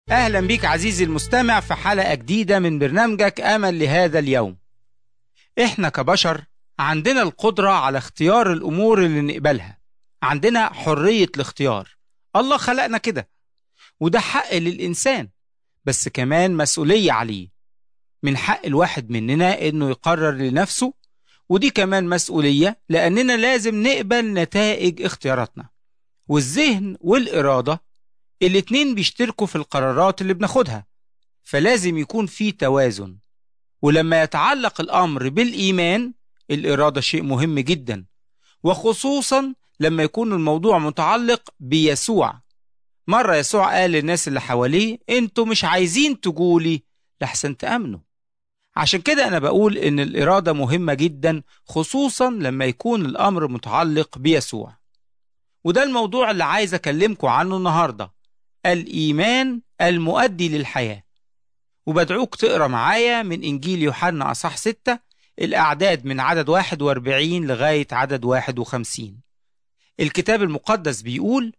أهلا بيك عزيزي المستمع في حلقة جديدة من برنامجك أمل لهذا اليوم. إحنا كبشر عندنا القدرة على اختيار الأمور اللي نقبلها، عندنا حرية الاختيار. الله خلقنا كده، وده حق للإنسان، بس كمان مسؤولية عليه. من حق الواحد مننا إنه يقرر لنفسه، ودي كمان مسؤولية لأننا لازم نقبل نتائج اختياراتنا. والذهن والإرادة الاتنين بيشتركوا في القرارات اللي بناخدها، فلازم يكون في توازن. ولما يتعلق الأمر بالإيمان، الإرادة شيء مهم جدا، وخصوصا لما يكون الموضوع متعلق بيسوع. مرة يسوع قال للناس اللي حواليه: انتوا مش عايزين تقولي لحسن تأمنوا. عشان كده أنا بقول إن الإرادة مهمة جدا، خصوصا لما يكون الأمر متعلق بيسوع. وده الموضوع اللي عايز أكلمكم عنه النهاردة، الإيمان المؤدي للحياة. وبدعوك تقرأ معايا من إنجيل يوحنا أصحاح 6 الأعداد من عدد 41 لغاية عدد 51. الكتاب المقدس بيقول: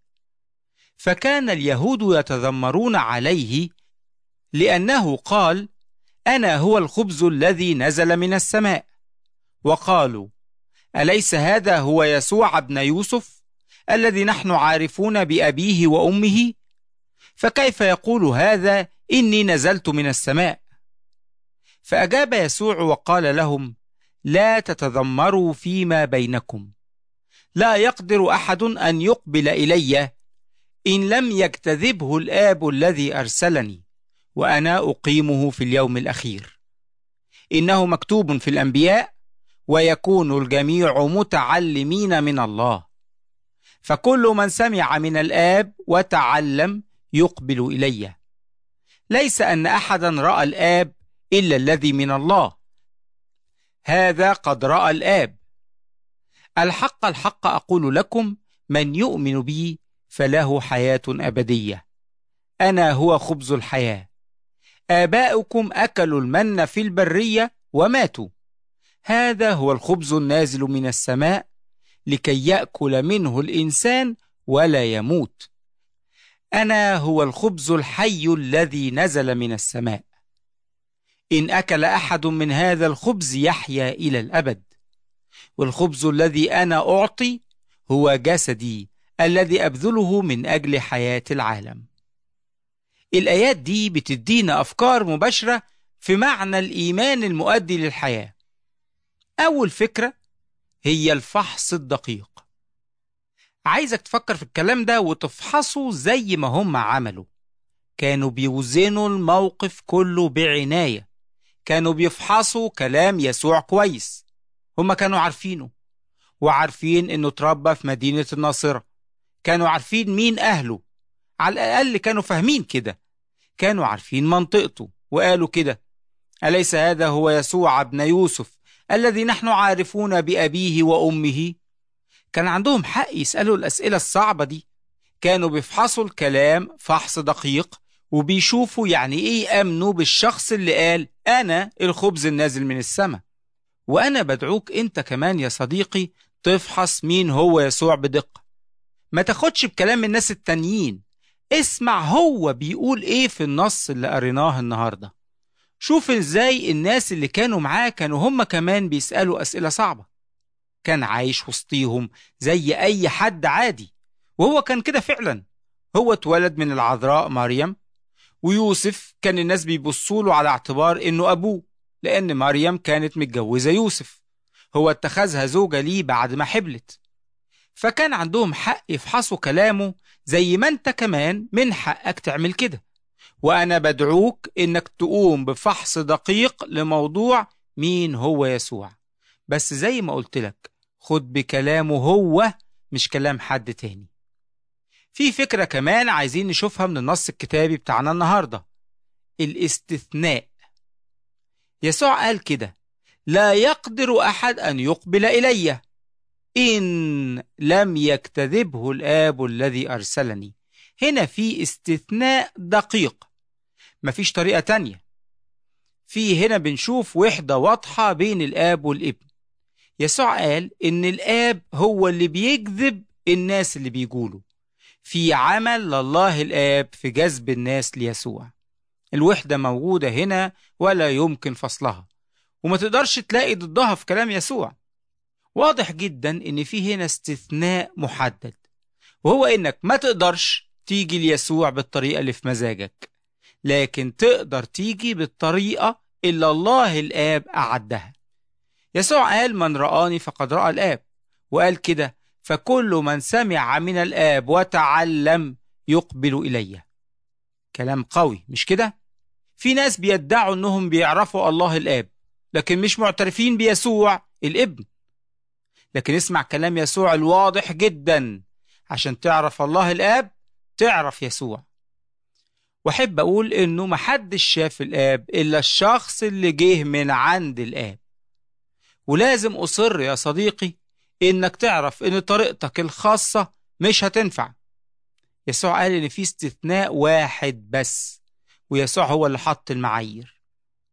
فكان اليهود يتذمرون عليه لأنه قال: أنا هو الخبز الذي نزل من السماء. وقالوا: أليس هذا هو يسوع ابن يوسف الذي نحن عارفون بأبيه وأمه؟ فكيف يقول هذا إني نزلت من السماء؟ فأجاب يسوع وقال لهم: لا تتذمروا فيما بينكم. لا يقدر أحد أن يقبل إلي إن لم يجتذبه الآب الذي أرسلني، وأنا أقيمه في اليوم الأخير. إنه مكتوب في الأنبياء: ويكون الجميع متعلمين من الله. فكل من سمع من الآب وتعلم يقبل إلي. ليس أن أحدا رأى الآب إلا الذي من الله، هذا قد رأى الآب. الحق الحق أقول لكم: من يؤمن بي فله حياة أبدية. أنا هو خبز الحياة. آباؤكم أكلوا المن في البرية وماتوا. هذا هو الخبز النازل من السماء، لكي يأكل منه الإنسان ولا يموت. أنا هو الخبز الحي الذي نزل من السماء. إن أكل أحد من هذا الخبز يحيا إلى الأبد. والخبز الذي أنا أعطي هو جسدي الذي أبذله من أجل حياة العالم. الآيات دي بتدينا أفكار مباشرة في معنى الإيمان المؤدي للحياة. أول فكرة هي الفحص الدقيق. عايزك تفكر في الكلام ده وتفحصه زي ما هم عملوا. كانوا بيوزنوا الموقف كله بعناية، كانوا بيفحصوا كلام يسوع كويس. هم كانوا عارفينه، وعارفين انه تربى في مدينة الناصرة. كانوا عارفين مين أهله، على الأقل كانوا فاهمين كده. كانوا عارفين منطقته، وقالوا كده: أليس هذا هو يسوع ابن يوسف الذي نحن عارفون بأبيه وأمه؟ كان عندهم حق يسألوا الأسئلة الصعبة دي. كانوا بيفحصوا الكلام فحص دقيق، وبيشوفوا يعني إيه أمنوا بالشخص اللي قال: أنا الخبز النازل من السماء. وأنا بدعوك أنت كمان يا صديقي تفحص مين هو يسوع بدقة. ما تاخدش بكلام الناس التانيين، اسمع هو بيقول إيه في النص اللي قريناه النهاردة. شوف إزاي الناس اللي كانوا معاه كانوا هم كمان بيسألوا أسئلة صعبة. كان عايش وسطيهم زي أي حد عادي، وهو كان كده فعلا. هو اتولد من العذراء مريم، ويوسف كان الناس بيبصوله على اعتبار إنه أبوه، لأن مريم كانت متجوزة يوسف. هو اتخذها زوجة ليه بعد ما حبلت. فكان عندهم حق يفحصوا كلامه زي ما انت كمان من حقك تعمل كده. وأنا بدعوك إنك تقوم بفحص دقيق لموضوع مين هو يسوع. بس زي ما قلت لك، خد بكلامه هو، مش كلام حد تاني. في فكرة كمان عايزين نشوفها من النص الكتابي بتاعنا النهاردة: الاستثناء. يسوع قال كده: لا يقدر أحد أن يقبل إلي إن لم يجتذبه الآب الذي أرسلني. هنا في استثناء دقيق، مفيش طريقة تانية. في هنا بنشوف وحدة واضحة بين الآب والابن. يسوع قال إن الآب هو اللي بيجذب الناس اللي بيقولوا. في عمل الله الآب في جذب الناس ليسوع. الوحدة موجودة هنا ولا يمكن فصلها، وما تقدرش تلاقي ضدها في كلام يسوع. واضح جدا ان في هنا استثناء محدد، وهو انك ما تقدرش تيجي ليسوع بالطريقة اللي في مزاجك، لكن تقدر تيجي بالطريقة اللي الله الآب أعدها. يسوع قال: من رآني فقد رأى الآب، وقال كده: فكل من سمع من الآب وتعلم يقبل إليه. كلام قوي، مش كده؟ في ناس بيدعوا انهم بيعرفوا الله الآب، لكن مش معترفين بيسوع الابن. لكن اسمع كلام يسوع الواضح جدا، عشان تعرف الله الآب تعرف يسوع. وحب أقول إنه محدش شاف الآب إلا الشخص اللي جه من عند الآب. ولازم أصر يا صديقي إنك تعرف إن طريقتك الخاصة مش هتنفع. يسوع قال إن في استثناء واحد بس، ويسوع هو اللي حط المعايير.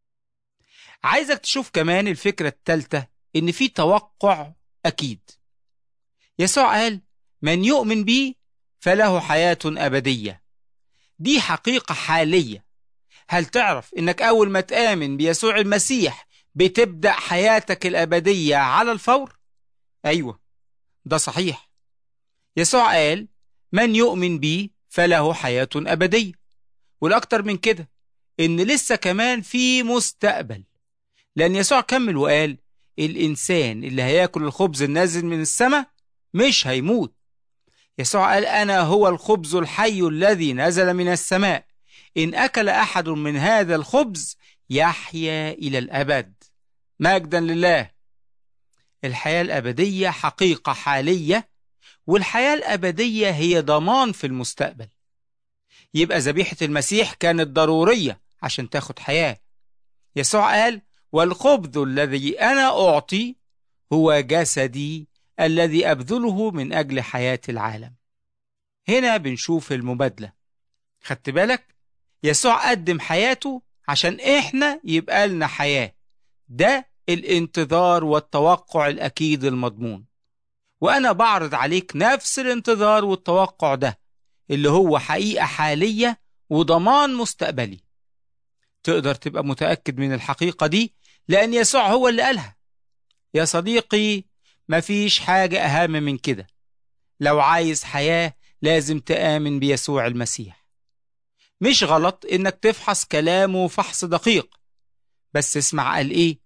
عايزك تشوف كمان الفكرة الثالثة، إن في توقع أكيد. يسوع قال: من يؤمن بي فله حياة أبدية. دي حقيقة حالية. هل تعرف إنك أول ما تآمن بيسوع المسيح بتبدأ حياتك الأبدية على الفور؟ أيوة، ده صحيح. يسوع قال: من يؤمن بي فله حياة أبدية. والأكتر من كده، إن لسه كمان في مستقبل، لأن يسوع كمل وقال: الإنسان اللي هياكل الخبز النازل من السماء مش هيموت. يسوع قال: أنا هو الخبز الحي الذي نزل من السماء، إن أكل أحد من هذا الخبز يحيا إلى الأبد. مجدا لله. الحياة الأبدية حقيقة حالية، والحياة الأبدية هي ضمان في المستقبل. يبقى ذبيحة المسيح كانت ضرورية عشان تاخد حياة. يسوع قال: والخبز الذي أنا أعطي هو جسدي الذي أبذله من أجل حياة العالم. هنا بنشوف المبادلة. خدت بالك؟ يسوع قدم حياته عشان إحنا يبقى لنا حياة. ده الانتظار والتوقع الأكيد المضمون. وأنا بعرض عليك نفس الانتظار والتوقع ده، اللي هو حقيقة حالية وضمان مستقبلي. تقدر تبقى متأكد من الحقيقة دي لأن يسوع هو اللي قالها. يا صديقي، مفيش حاجة أهم من كده. لو عايز حياة لازم تآمن بيسوع المسيح. مش غلط إنك تفحص كلامه فحص دقيق، بس اسمع قال إيه: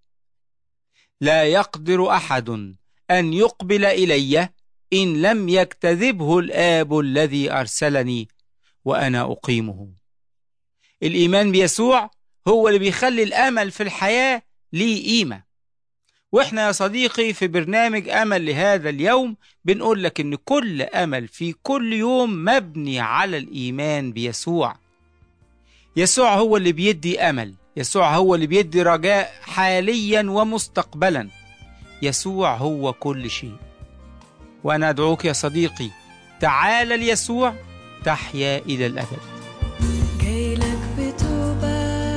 لا يقدر أحد أن يقبل إلي إن لم يجتذبه الآب الذي أرسلني وأنا أقيمه. الإيمان بيسوع هو اللي بيخلي الأمل في الحياة ليه قيمة. وإحنا يا صديقي في برنامج أمل لهذا اليوم بنقول لك إن كل أمل في كل يوم مبني على الإيمان بيسوع. يسوع هو اللي بيدي أمل، يسوع هو اللي بيدي رجاء حاليا ومستقبلا. يسوع هو كل شيء. وأنا أدعوك يا صديقي، تعال ليسوع تحيا إلى الأبد. جايلك بتوبة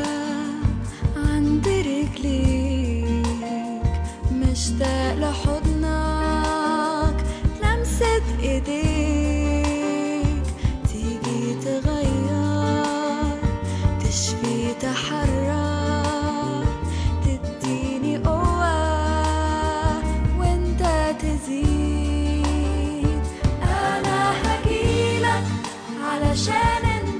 عند رجليك، مشتاق لحضنك لمسة إيديك، تيجي تغير تشفي تحرر، تديني قوة وانت تزيد. أنا هجيلك علشان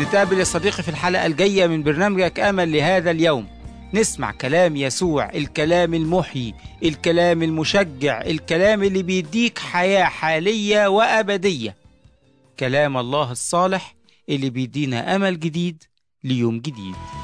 نتقابل يا صديقي في الحلقة الجاية من برنامجك أمل لهذا اليوم، نسمع كلام يسوع، الكلام المحيي، الكلام المشجع، الكلام اللي بيديك حياة حالية وأبدية، كلام الله الصالح اللي بيدينا أمل جديد ليوم جديد.